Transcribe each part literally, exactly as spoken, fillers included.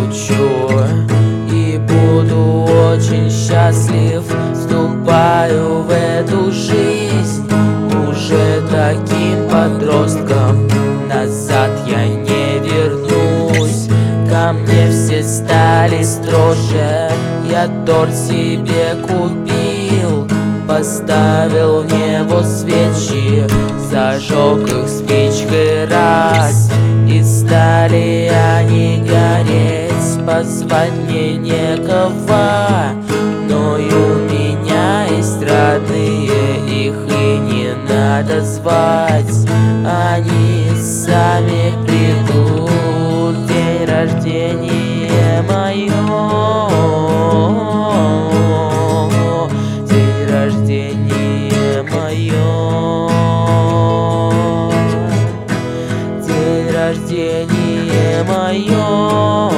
получу и буду очень счастлив. Вступаю в эту жизнь уже таким подростком, назад я не вернусь. Ко мне все стали строже, я торт себе купил, поставил в него свечи, зажег их спичкой раз, и стали они гореть. Позвать мне некого, но и у меня есть родные, их и не надо звать, они сами придут. День рождения мое, день рождения мое, день рождения мое,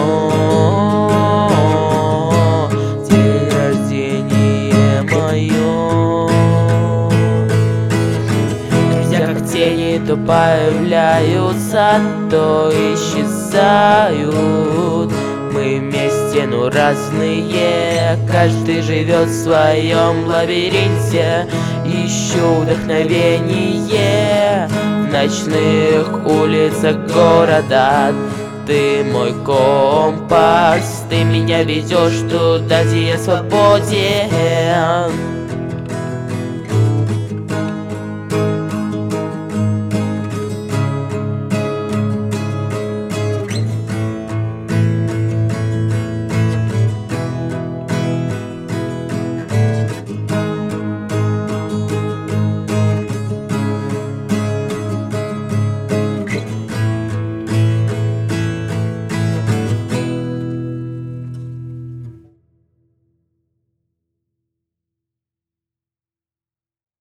день рождения мое. Друзья как тени то появляются, то исчезают. Мы вместе, но разные, каждый живет в своем лабиринте. Ищу вдохновение в ночных улицах города. Ты мой компас, ты меня ведешь туда, где я свободен.